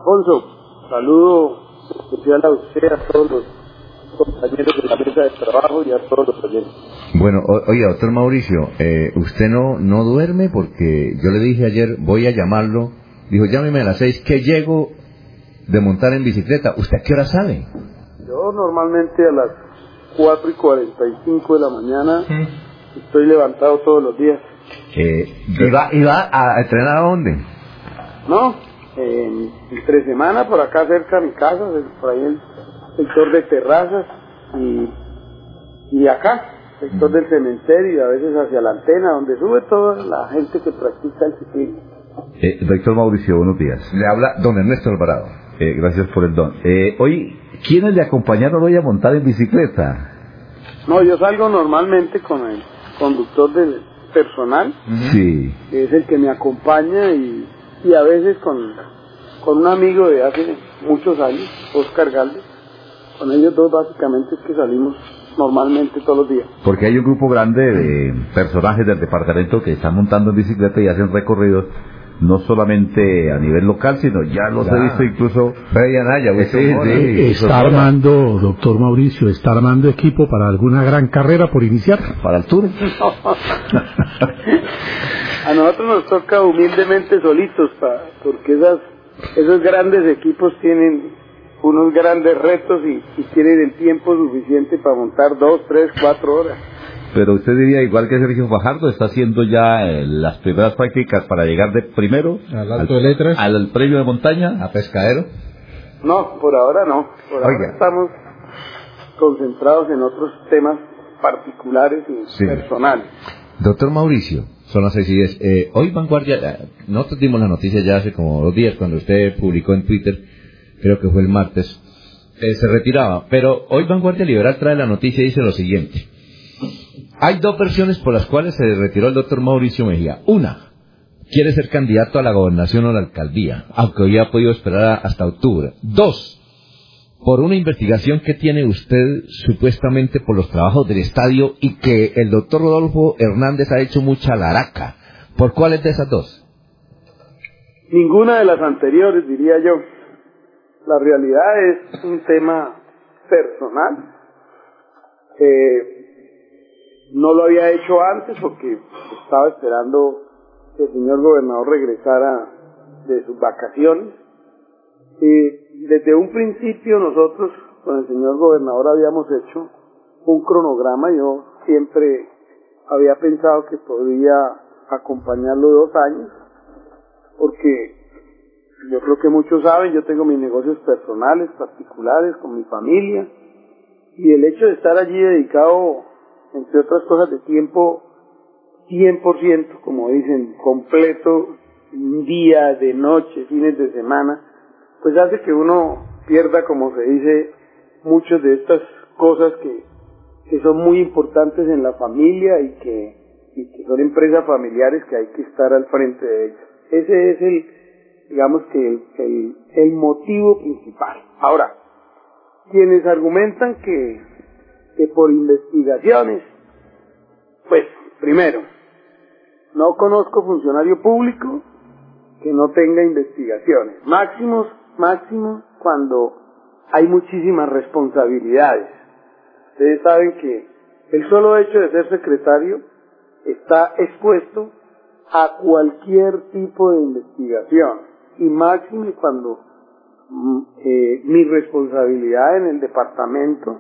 Alfonso, saludo especial a usted, a todos los compañeros de la mesa de trabajo y a todos los oyentes. Bueno, oiga, doctor Mauricio, usted no duerme porque yo le dije ayer, voy a llamarlo, dijo, llámeme a las 6, que llego de montar en bicicleta. ¿Usted a qué hora sale? Yo normalmente a las 4:45 de la mañana estoy levantado todos los días. ¿Iba a entrenar a dónde? No, entre semana por acá cerca de mi casa, por ahí el sector de Terrazas y acá, sector del cementerio y a veces hacia la Antena, donde sube toda la gente que practica el ciclismo. Doctor Mauricio, buenos días. Le habla don Ernesto Alvarado. Gracias por el don. Hoy, ¿quiénes le acompañaron hoy a montar en bicicleta? No, yo salgo normalmente con el conductor del personal, Sí. que es el que me acompaña y a veces con un amigo de hace muchos años, Oscar Galvez. Con ellos dos básicamente es que salimos normalmente todos los días. Porque hay un grupo grande de personajes del departamento que están montando en bicicleta y hacen recorridos no solamente a nivel local, sino ya los he visto incluso Freddy Anaya, está armando, doctor Mauricio, está armando equipo para alguna gran carrera por iniciar. para el tour. A nosotros nos toca humildemente solitos, porque esos grandes equipos tienen unos grandes retos y tienen el tiempo suficiente para montar 2, 3, 4 horas. Pero usted diría, igual que Sergio Fajardo, está haciendo ya las primeras prácticas para llegar de primero al Alto de Letras, al premio de montaña, a Pescadero. No, por ahora no. Ahora estamos concentrados en otros temas particulares y personales. Doctor Mauricio, son las 6:10. Hoy Vanguardia, nosotros dimos la noticia ya hace como 2 días cuando usted publicó en Twitter, creo que fue el martes, se retiraba, pero hoy Vanguardia Liberal trae la noticia y dice lo siguiente. Hay 2 versiones por las cuales se retiró el doctor Mauricio Mejía. Una, quiere ser candidato a la gobernación o la alcaldía, aunque hoy ha podido esperar hasta octubre. 2, por una investigación que tiene usted supuestamente por los trabajos del estadio y que el doctor Rodolfo Hernández ha hecho mucha laraca. ¿Por cuáles de esas 2? Ninguna de las anteriores, diría yo. La realidad es un tema personal. No lo había hecho antes porque estaba esperando que el señor gobernador regresara de sus vacaciones. Desde un principio nosotros con el señor gobernador habíamos hecho un cronograma. Yo siempre había pensado que podría acompañarlo 2 años, porque yo creo que muchos saben, yo tengo mis negocios personales, particulares, con mi familia, y el hecho de estar allí dedicado, entre otras cosas, de tiempo 100%, como dicen, completo, día, de noche, fines de semana, pues hace que uno pierda, como se dice, muchas de estas cosas que son muy importantes en la familia y que son empresas familiares que hay que estar al frente de ellas. Ese es digamos que el motivo principal. Ahora, quienes argumentan que por investigaciones, pues, primero, no conozco funcionario público que no tenga investigaciones. Máximo cuando hay muchísimas responsabilidades. Ustedes saben que el solo hecho de ser secretario está expuesto a cualquier tipo de investigación, y máximo cuando mi responsabilidad en el departamento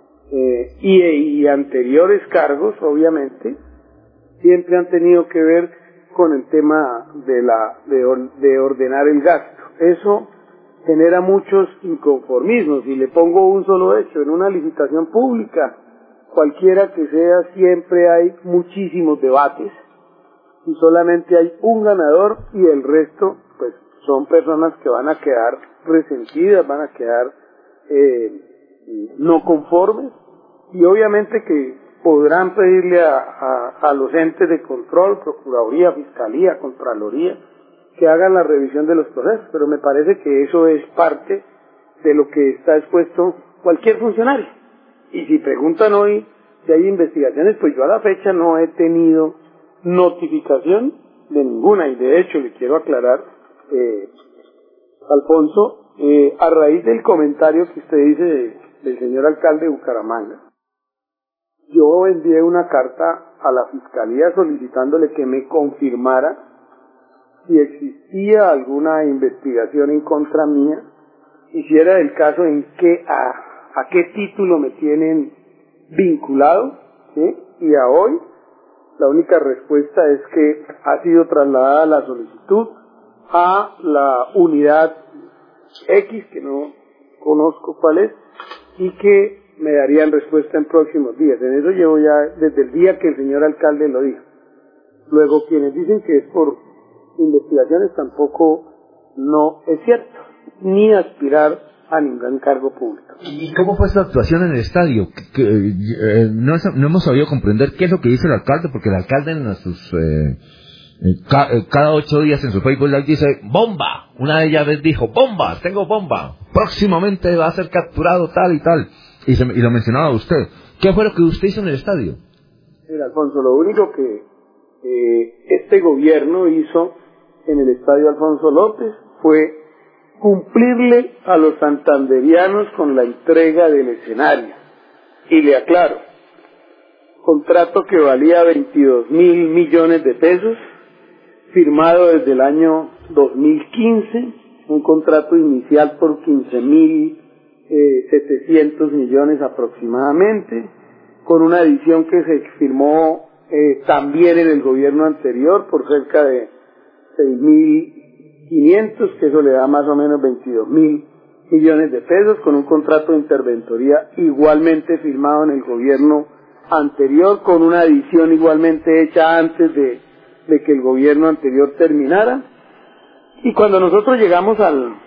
y anteriores cargos, obviamente, siempre han tenido que ver con el tema de ordenar el gasto. Eso genera muchos inconformismos. Y le pongo un solo hecho: en una licitación pública, cualquiera que sea, siempre hay muchísimos debates y solamente hay un ganador, y el resto pues son personas que van a quedar resentidas, van a quedar no conformes, y obviamente que podrán pedirle a los entes de control, Procuraduría, Fiscalía, Contraloría, que hagan la revisión de los procesos, pero me parece que eso es parte de lo que está expuesto cualquier funcionario. Y si preguntan hoy si hay investigaciones, pues yo a la fecha no he tenido notificación de ninguna, y de hecho le quiero aclarar, Alfonso, a raíz del comentario que usted dice del señor alcalde de Bucaramanga, yo envié una carta a la Fiscalía solicitándole que me confirmara si existía alguna investigación en contra mía y si era el caso a qué título me tienen vinculado, ¿sí? Y a hoy la única respuesta es que ha sido trasladada la solicitud a la unidad X, que no conozco cuál es, y que me darían respuesta en próximos días. En eso llevo ya desde el día que el señor alcalde lo dijo. Luego, quienes dicen que es por investigaciones tampoco no es cierto, ni aspirar a ningún cargo público. ¿Y cómo fue su actuación en el estadio? No hemos sabido comprender qué es lo que dice el alcalde, porque el alcalde en sus cada 8 días en su Facebook Live dice ¡bomba! Una de ellas dijo ¡bomba! ¡Tengo bomba! Próximamente va a ser capturado tal y tal. Y lo mencionaba usted. ¿Qué fue lo que usted hizo en el estadio? Mira, Alfonso, lo único que este gobierno hizo en el estadio Alfonso López fue cumplirle a los santanderianos con la entrega del escenario. Y le aclaro, contrato que valía 22.000 millones de pesos, firmado desde el año 2015, un contrato inicial por 15.700 millones aproximadamente, con una edición que se firmó también en el gobierno anterior por cerca de 6.500, que eso le da más o menos 22.000 millones de pesos, con un contrato de interventoría igualmente firmado en el gobierno anterior, con una edición igualmente hecha antes de que el gobierno anterior terminara. Y cuando nosotros llegamos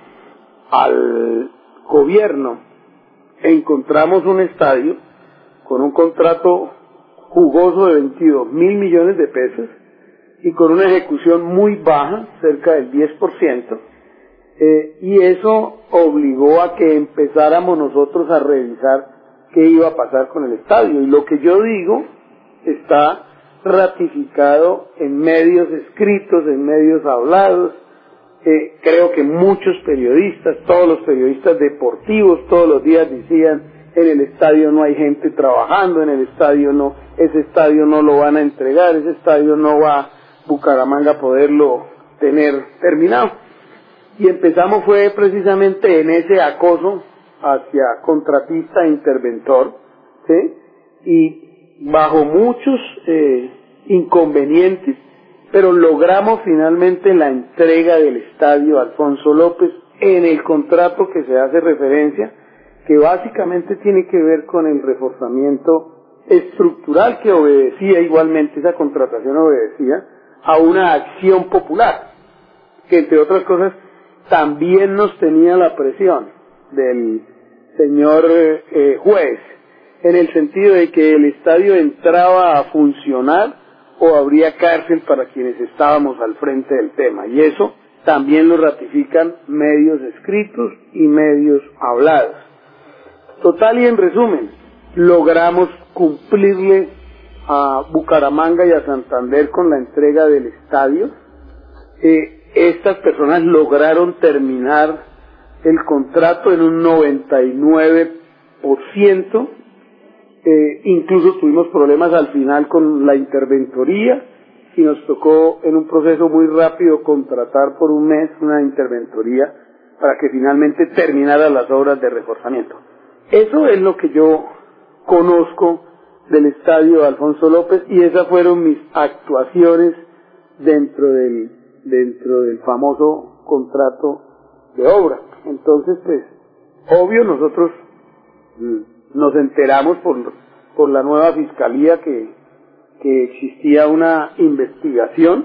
al gobierno, encontramos un estadio con un contrato jugoso de 22.000 millones de pesos y con una ejecución muy baja, cerca del 10%, y eso obligó a que empezáramos nosotros a revisar qué iba a pasar con el estadio. Y lo que yo digo está ratificado en medios escritos, en medios hablados. Creo que muchos periodistas, todos los periodistas deportivos, todos los días decían: en el estadio no hay gente trabajando, en el estadio no, ese estadio no lo van a entregar, ese estadio no va Bucaramanga a poderlo tener terminado. Y empezamos fue precisamente en ese acoso hacia contratista e interventor, ¿sí? Y bajo muchos inconvenientes, pero logramos finalmente la entrega del estadio Alfonso López en el contrato que se hace referencia, que básicamente tiene que ver con el reforzamiento estructural que obedecía igualmente, esa contratación obedecía a una acción popular, que entre otras cosas también nos tenía la presión del señor juez, en el sentido de que el estadio entraba a funcionar o habría cárcel para quienes estábamos al frente del tema, y eso también lo ratifican medios escritos y medios hablados. Total y en resumen, logramos cumplirle a Bucaramanga y a Santander con la entrega del estadio. Estas personas lograron terminar el contrato en un 99%, incluso tuvimos problemas al final con la interventoría y nos tocó en un proceso muy rápido contratar por un mes una interventoría para que finalmente terminara las obras de reforzamiento. Eso es lo que yo conozco del estadio Alfonso López, y esas fueron mis actuaciones dentro del famoso contrato de obra. Entonces, pues, obvio, nosotros nos enteramos por la nueva fiscalía que existía una investigación,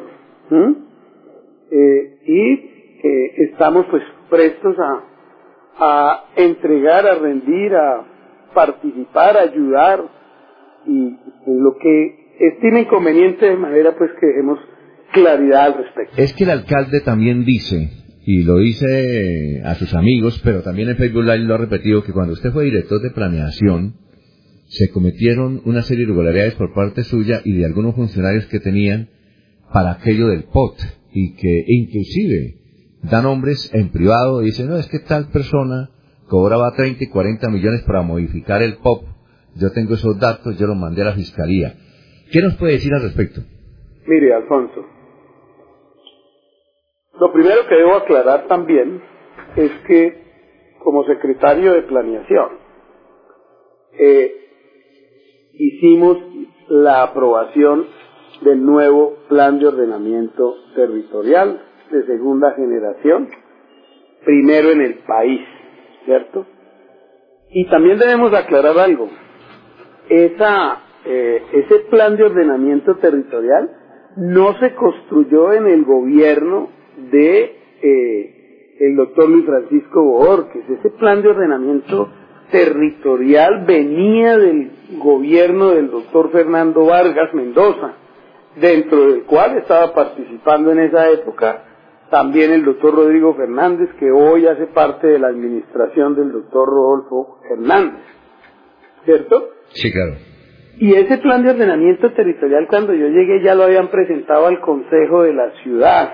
y estamos pues prestos a entregar, a rendir, a participar, a ayudar, y lo que estime conveniente, de manera pues que demos claridad al respecto. Es que el alcalde también dice, y lo dice a sus amigos, pero también en Facebook Live lo ha repetido, que cuando usted fue director de planeación se cometieron una serie de irregularidades por parte suya y de algunos funcionarios que tenían para aquello del POT, y que inclusive da nombres en privado, dicen, no, es que tal persona cobraba 30 y 40 millones para modificar el POP. Yo tengo esos datos, yo los mandé a la Fiscalía. ¿Qué nos puede decir al respecto? Mire, Alfonso, lo primero que debo aclarar también es que como secretario de Planeación hicimos la aprobación del nuevo Plan de Ordenamiento Territorial de segunda generación, primero en el país, ¿cierto? Y también debemos aclarar algo. Ese plan de ordenamiento territorial no se construyó en el gobierno de el doctor Luis Francisco Bohórquez. Ese plan de ordenamiento territorial venía del gobierno del doctor Fernando Vargas Mendoza, dentro del cual estaba participando en esa época también el doctor Rodrigo Fernández, que hoy hace parte de la administración del doctor Rodolfo Hernández, ¿cierto? Sí, claro. Y ese plan de ordenamiento territorial, cuando yo llegué, ya lo habían presentado al Consejo de la Ciudad.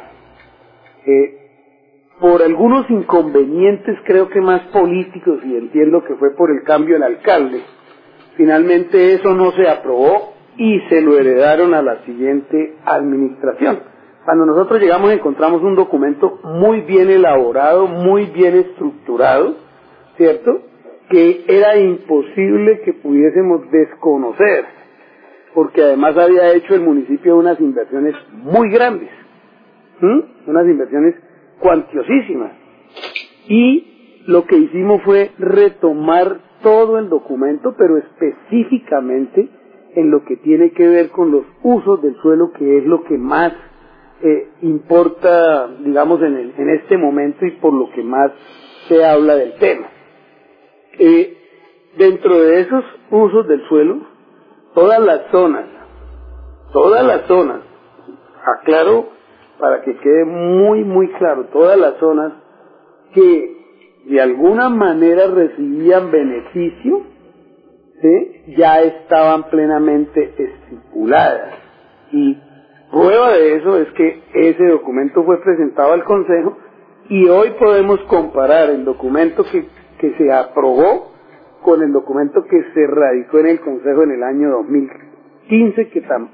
Por algunos inconvenientes, creo que más políticos, y entiendo que fue por el cambio del alcalde, finalmente eso no se aprobó y se lo heredaron a la siguiente administración. Cuando nosotros llegamos encontramos un documento muy bien elaborado, muy bien estructurado, ¿cierto?, que era imposible que pudiésemos desconocer, porque además había hecho el municipio unas inversiones muy grandes, unas inversiones cuantiosísimas, y lo que hicimos fue retomar todo el documento, pero específicamente en lo que tiene que ver con los usos del suelo, que es lo que más importa, digamos, en este momento y por lo que más se habla del tema. Dentro de esos usos del suelo, todas las zonas, aclaro para que quede muy muy claro, todas las zonas que de alguna manera recibían beneficio, ¿sí?, ya estaban plenamente estipuladas. Y prueba de eso es que ese documento fue presentado al Consejo y hoy podemos comparar el documento que se aprobó con el documento que se radicó en el Consejo en el año 2011,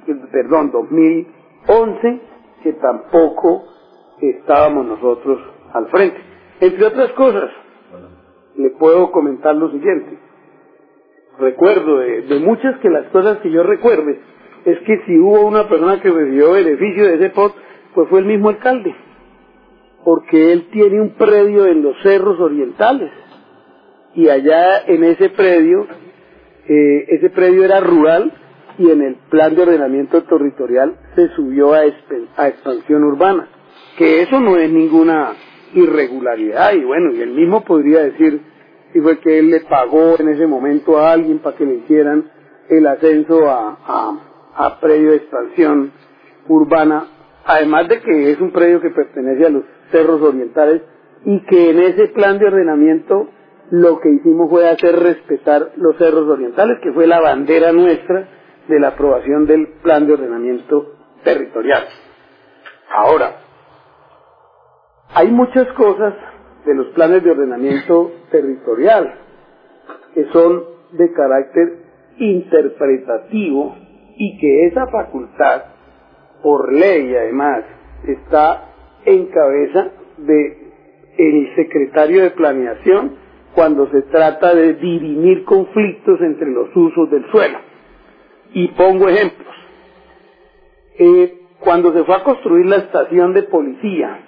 que tampoco estábamos nosotros al frente. Entre otras cosas, le puedo comentar lo siguiente. Recuerdo de muchas que las cosas que yo recuerde es que si hubo una persona que recibió beneficio de ese POT, pues fue el mismo alcalde, porque él tiene un predio en los Cerros Orientales, y allá en ese predio era rural, y en el plan de ordenamiento territorial se subió a expansión urbana, que eso no es ninguna irregularidad, y bueno, y él mismo podría decir si fue que él le pagó en ese momento a alguien para que le hicieran el ascenso a predio de expansión urbana, además de que es un predio que pertenece a los Cerros Orientales, y que en ese plan de ordenamiento lo que hicimos fue hacer respetar los Cerros Orientales, que fue la bandera nuestra de la aprobación del plan de ordenamiento territorial. Ahora, hay muchas cosas de los planes de ordenamiento territorial que son de carácter interpretativo, y que esa facultad, por ley además, está en cabeza del secretario de Planeación cuando se trata de dirimir conflictos entre los usos del suelo. Y pongo ejemplos. Cuando se fue a construir la estación de policía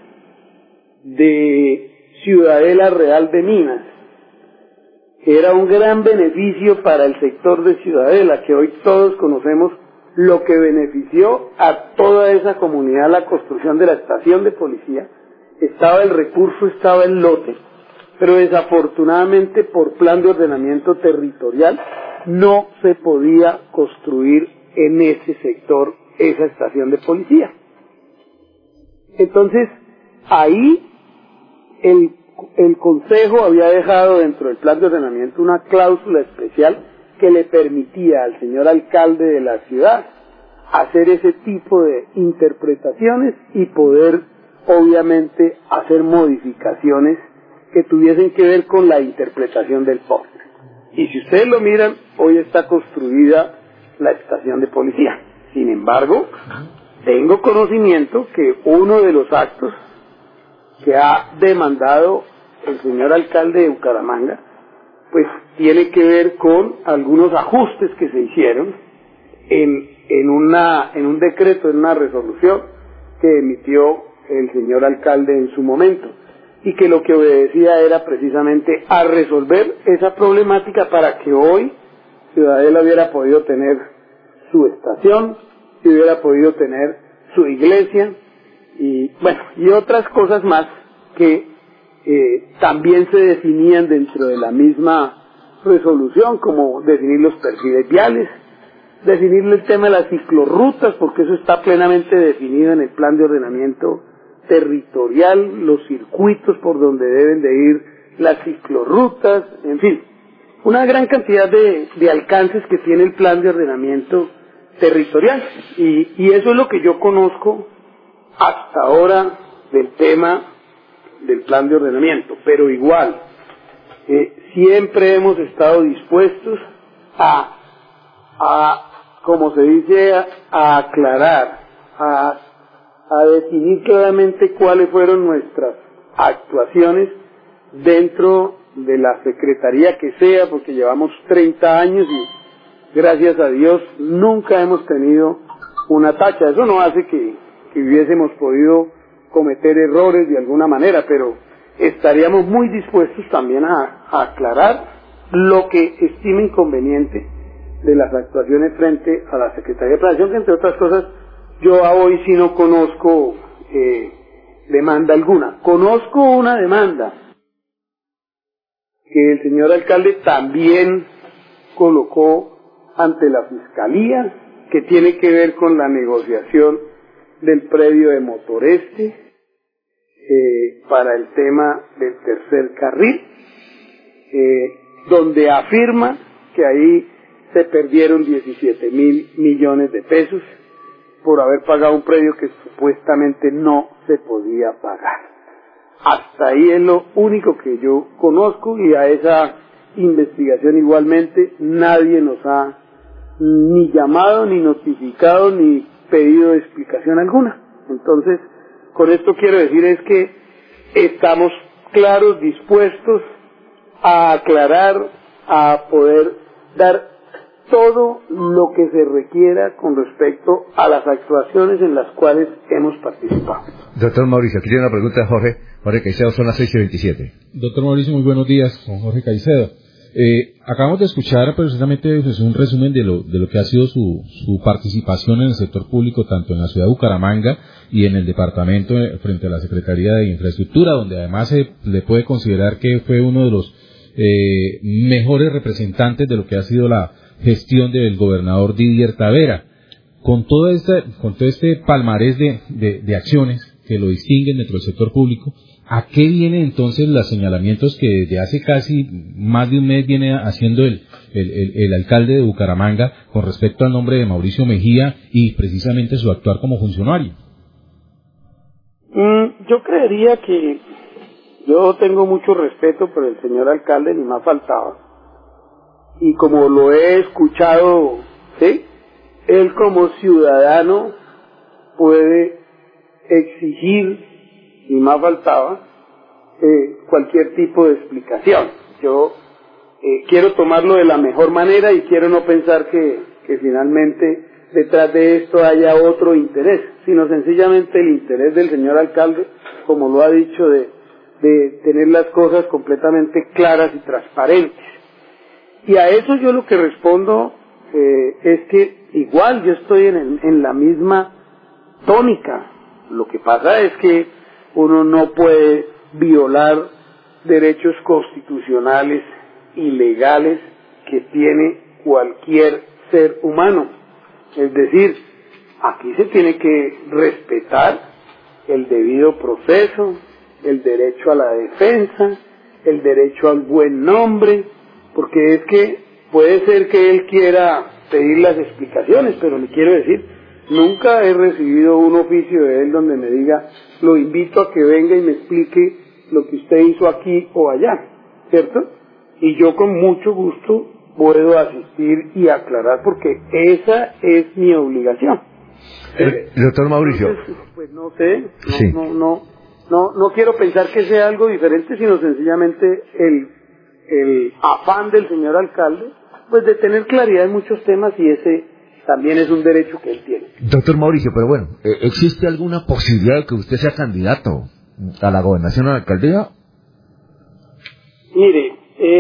de Ciudadela Real de Minas, era un gran beneficio para el sector de Ciudadela, que hoy todos conocemos lo que benefició a toda esa comunidad la construcción de la estación de policía. Estaba el recurso, estaba el lote, pero desafortunadamente por plan de ordenamiento territorial no se podía construir en ese sector esa estación de policía. Entonces, ahí el Consejo había dejado dentro del plan de ordenamiento una cláusula especial que le permitía al señor alcalde de la ciudad hacer ese tipo de interpretaciones y poder obviamente hacer modificaciones que tuviesen que ver con la interpretación del PON. Y si ustedes lo miran, hoy está construida la estación de policía. Sin embargo, tengo conocimiento que uno de los actos que ha demandado el señor alcalde de Bucaramanga, pues tiene que ver con algunos ajustes que se hicieron en un decreto, en una resolución que emitió el señor alcalde en su momento, y que lo que obedecía era precisamente a resolver esa problemática para que hoy Ciudadela hubiera podido tener su estación, si hubiera podido tener su iglesia, y bueno, y otras cosas más que también se definían dentro de la misma resolución, como definir los perfiles viales, definir el tema de las ciclorrutas, porque eso está plenamente definido en el plan de ordenamiento territorial, los circuitos por donde deben de ir las ciclorrutas, en fin, una gran cantidad de alcances que tiene el plan de ordenamiento territorial, y eso es lo que yo conozco hasta ahora del tema del plan de ordenamiento, pero igual siempre hemos estado dispuestos a como se dice, a aclarar, a definir claramente cuáles fueron nuestras actuaciones dentro de la secretaría que sea, porque llevamos 30 años y gracias a Dios nunca hemos tenido una tacha. Eso no hace que hubiésemos podido cometer errores de alguna manera, pero estaríamos muy dispuestos también a aclarar lo que estime inconveniente de las actuaciones frente a la Secretaría de Planeación, que entre otras cosas yo a hoy sí no conozco demanda alguna. Conozco una demanda que el señor alcalde también colocó ante la Fiscalía, que tiene que ver con la negociación del predio de Motoreste para el tema del tercer carril, donde afirma que ahí se perdieron 17.000 millones de pesos por haber pagado un predio que supuestamente no se podía pagar. Hasta ahí es lo único que yo conozco, y a esa investigación igualmente nadie nos ha ni llamado, ni notificado, ni pedido explicación alguna. Entonces, con esto quiero decir es que estamos claros, dispuestos a aclarar, a poder dar todo lo que se requiera con respecto a las actuaciones en las cuales hemos participado. Doctor Mauricio, aquí tiene una pregunta de Jorge Caicedo, son las 6:27. Doctor Mauricio, muy buenos días, con Jorge Caicedo. Acabamos de escuchar precisamente pues, un resumen de lo que ha sido su participación en el sector público, tanto en la ciudad de Bucaramanga y en el departamento frente a la Secretaría de Infraestructura, donde además se le puede considerar que fue uno de los mejores representantes de lo que ha sido la gestión del gobernador Didier Tavera. Con todo este palmarés de acciones que lo distinguen dentro del sector público, ¿a qué vienen entonces los señalamientos que desde hace casi más de un mes viene haciendo el alcalde de Bucaramanga con respecto al nombre de Mauricio Mejía y precisamente su actuar como funcionario? Yo creería que yo tengo mucho respeto por el señor alcalde, ni más faltaba. Y como lo he escuchado, ¿sí?, él como ciudadano puede exigir, ni más faltaba, cualquier tipo de explicación. Yo quiero tomarlo de la mejor manera y quiero no pensar que finalmente detrás de esto haya otro interés, sino sencillamente el interés del señor alcalde, como lo ha dicho, de tener las cosas completamente claras y transparentes. Y a eso yo lo que respondo es que igual yo estoy en la misma tónica. Lo que pasa es que uno no puede violar derechos constitucionales y legales que tiene cualquier ser humano. Es decir, aquí se tiene que respetar el debido proceso, el derecho a la defensa, el derecho al buen nombre, porque es que puede ser que él quiera pedir las explicaciones, pero le quiero decir, nunca he recibido un oficio de él donde me diga, lo invito a que venga y me explique lo que usted hizo aquí o allá, ¿cierto? Y yo con mucho gusto puedo asistir y aclarar porque esa es mi obligación. Doctor Mauricio. Entonces, pues no sé, Sí. no quiero pensar que sea algo diferente, sino sencillamente el afán del señor alcalde, pues de tener claridad en muchos temas, y ese también es un derecho que él tiene. Doctor Mauricio, pero bueno, ¿existe alguna posibilidad de que usted sea candidato a la gobernación o a la alcaldía? Mire,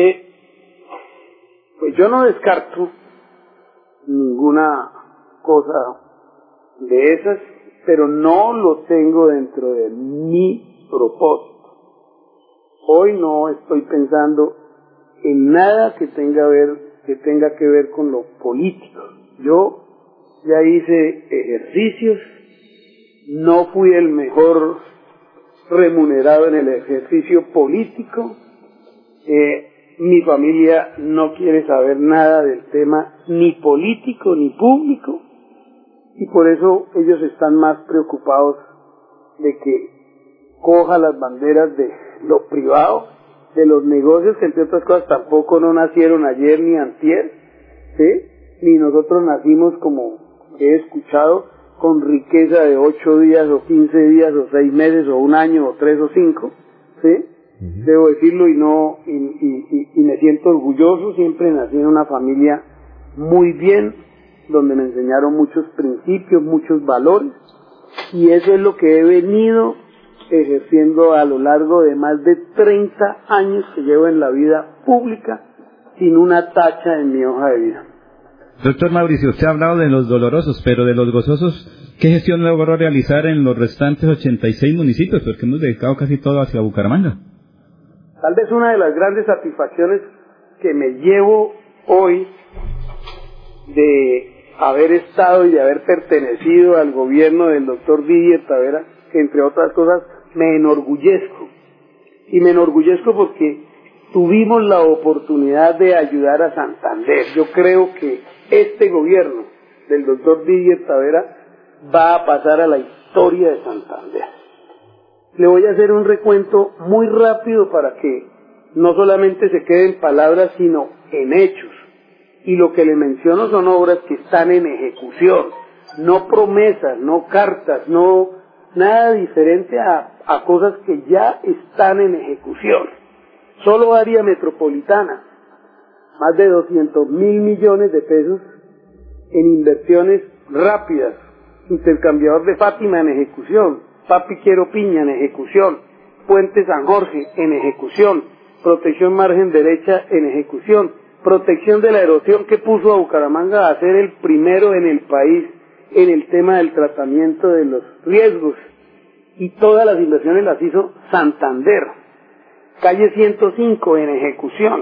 pues yo no descarto ninguna cosa de esas, pero no lo tengo dentro de mi propósito. Hoy no estoy pensando en nada que tenga que ver con lo político. Yo ya hice ejercicios, no fui el mejor remunerado en el ejercicio político, mi familia no quiere saber nada del tema ni político ni público, y por eso ellos están más preocupados de que coja las banderas de lo privado, de los negocios que entre otras cosas tampoco no nacieron ayer ni antier, ¿sí? Ni nosotros nacimos, como he escuchado, con riqueza de 8 días o 15 días o 6 meses o un año o 3 o 5, ¿sí? Debo decirlo, y me siento orgulloso. Siempre nací en una familia muy bien, donde me enseñaron muchos principios, muchos valores, y eso es lo que he venido ejerciendo a lo largo de más de 30 años que llevo en la vida pública, sin una tacha en mi hoja de vida. Doctor Mauricio, usted ha hablado de los dolorosos, pero de los gozosos, ¿qué gestión logró realizar en los restantes 86 municipios? Porque hemos dedicado casi todo hacia Bucaramanga. Tal vez una de las grandes satisfacciones que me llevo hoy de haber estado y de haber pertenecido al gobierno del doctor Didier Tavera, que entre otras cosas me enorgullezco. Y me enorgullezco porque tuvimos la oportunidad de ayudar a Santander. Yo creo que este gobierno del doctor Didier Tavera va a pasar a la historia de Santander. Le voy a hacer un recuento muy rápido para que no solamente se quede en palabras, sino en hechos. Y lo que le menciono son obras que están en ejecución, no promesas, no cartas, no nada diferente a cosas que ya están en ejecución. Solo área metropolitana, más de 200.000 millones de pesos en inversiones rápidas. Intercambiador de Fátima en ejecución, Papi Quiero Piña en ejecución, Puente San Jorge en ejecución, protección margen derecha en ejecución, protección de la erosión, que puso a Bucaramanga a ser el primero en el país en el tema del tratamiento de los riesgos, y todas las inversiones las hizo Santander. Calle 105 en ejecución.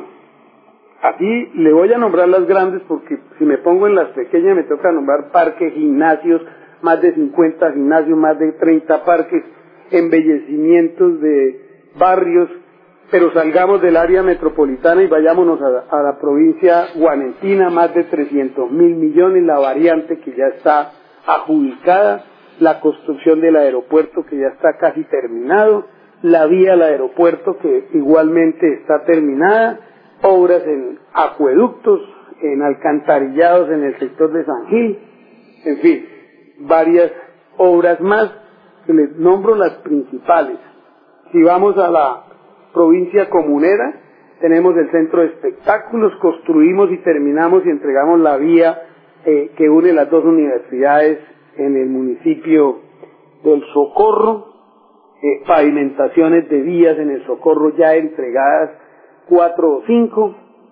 Aquí le voy a nombrar las grandes, porque si me pongo en las pequeñas me toca nombrar parques, gimnasios, más de 50 gimnasios, más de 30 parques, embellecimientos de barrios. Pero salgamos del área metropolitana y vayámonos a la provincia guanentina, más de 300.000 millones, la variante que ya está adjudicada, la construcción del aeropuerto que ya está casi terminado, la vía al aeropuerto que igualmente está terminada, obras en acueductos, en alcantarillados en el sector de San Gil, en fin, varias obras más, que les nombro las principales. Si vamos a la provincia comunera, tenemos el centro de espectáculos, construimos y terminamos y entregamos la vía que une las dos universidades en el municipio del Socorro, pavimentaciones de vías en el Socorro ya entregadas 4 o 5,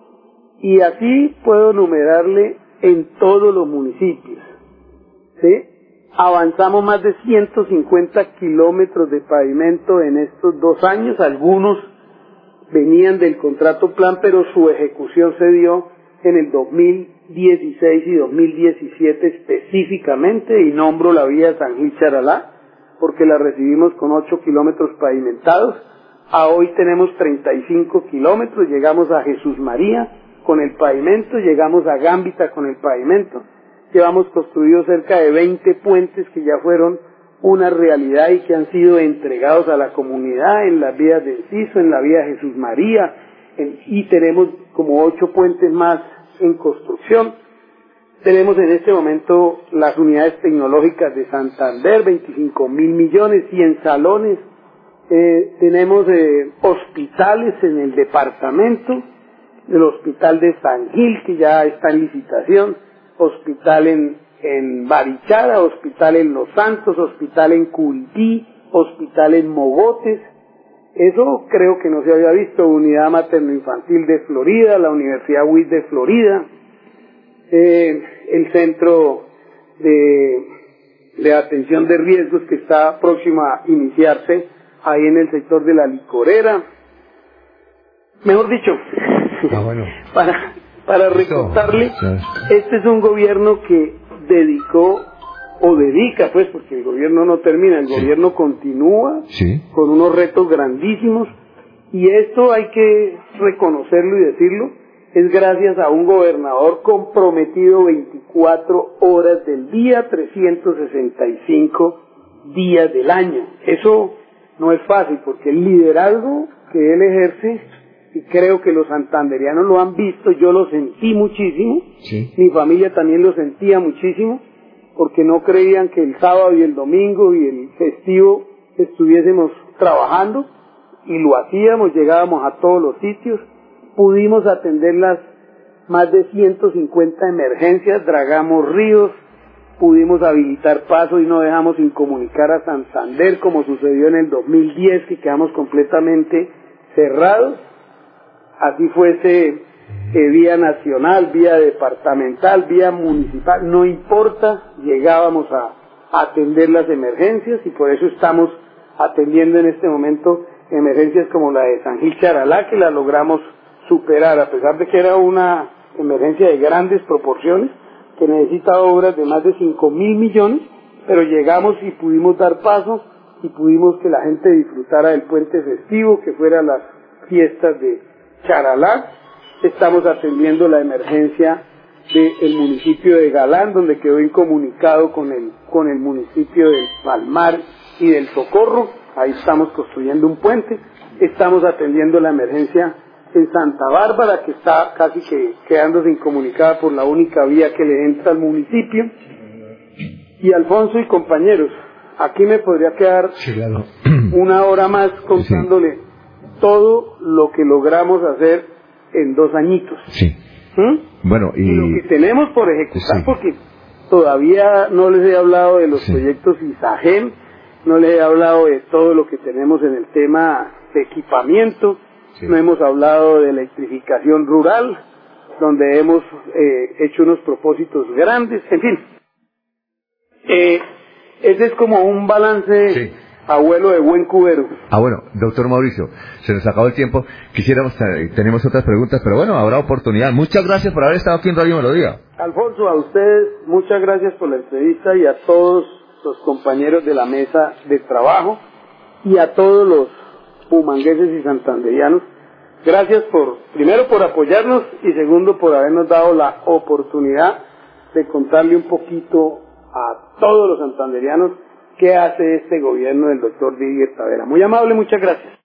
y así puedo numerarle en todos los municipios, ¿sí? Avanzamos más de 150 kilómetros de pavimento en estos 2 años, algunos venían del contrato plan, pero su ejecución se dio en el 2016 y 2017 específicamente, y nombro la vía San Gil Charalá, porque la recibimos con 8 kilómetros pavimentados, a hoy tenemos 35 kilómetros, llegamos a Jesús María con el pavimento, llegamos a Gambita con el pavimento, Llevamos construidos cerca de 20 puentes que ya fueron una realidad y que han sido entregados a la comunidad en las vías de Enciso, en la vía Jesús María, y tenemos como 8 puentes más en construcción. Tenemos en este momento las unidades tecnológicas de Santander, 25.000 millones, 100 salones. Tenemos hospitales en el departamento, el hospital de San Gil, que ya está en licitación, hospital en Barichara, hospital en Los Santos, hospital en Curití, hospital en Mogotes. Eso creo que no se había visto. Unidad materno-infantil de Florida, la Universidad WIT de Florida, el centro de atención de riesgos que está próximo a iniciarse ahí en el sector de la Licorera. Mejor dicho, bueno. para recordarle, este es un gobierno que dedica, pues, porque el gobierno no termina, el gobierno continúa con unos retos grandísimos, y esto hay que reconocerlo y decirlo, es gracias a un gobernador comprometido 24 horas del día, 365 días del año. Eso no es fácil, porque el liderazgo que él ejerce, y creo que los santanderianos lo han visto, yo lo sentí muchísimo, mi familia también lo sentía muchísimo, porque no creían que el sábado y el domingo y el festivo estuviésemos trabajando, y lo hacíamos, llegábamos a todos los sitios, pudimos atender las más de 150 emergencias, dragamos ríos, pudimos habilitar paso y no dejamos incomunicar a Santander, como sucedió en el 2010, que quedamos completamente cerrados, así fuese vía nacional, vía departamental, vía municipal, no importa, llegábamos a atender las emergencias, y por eso estamos atendiendo en este momento emergencias como la de San Gil Charalá, que la logramos superar, a pesar de que era una emergencia de grandes proporciones, que necesita obras de más de 5.000 millones, pero llegamos y pudimos dar paso, y pudimos que la gente disfrutara del puente festivo, que fuera las fiestas de Charalá. Estamos atendiendo la emergencia del municipio de Galán, donde quedó incomunicado con el municipio de Palmar y del Socorro. Ahí estamos construyendo un puente. Estamos atendiendo la emergencia en Santa Bárbara, que está casi que quedándose incomunicada por la única vía que le entra al municipio. Y Alfonso y compañeros, aquí me podría quedar una hora más contándole todo lo que logramos hacer en 2 añitos. Bueno, y lo que tenemos por ejecutar, porque todavía no les he hablado de los proyectos ISAGEM, no les he hablado de todo lo que tenemos en el tema de equipamiento, no hemos hablado de electrificación rural, donde hemos hecho unos propósitos grandes, en fin. Ese es como un balance, abuelo de buen cubero. Bueno, doctor Mauricio, se nos acabó el tiempo. Tenemos otras preguntas, pero bueno, habrá oportunidad. Muchas gracias por haber estado aquí en Radio Melodía. Alfonso, a ustedes, muchas gracias por la entrevista, y a todos los compañeros de la mesa de trabajo, y a todos los bumangueses y santanderianos. Gracias primero por apoyarnos, y segundo por habernos dado la oportunidad de contarle un poquito a todos los santanderianos qué hace este gobierno del doctor Didier Tavera. Muy amable, muchas gracias.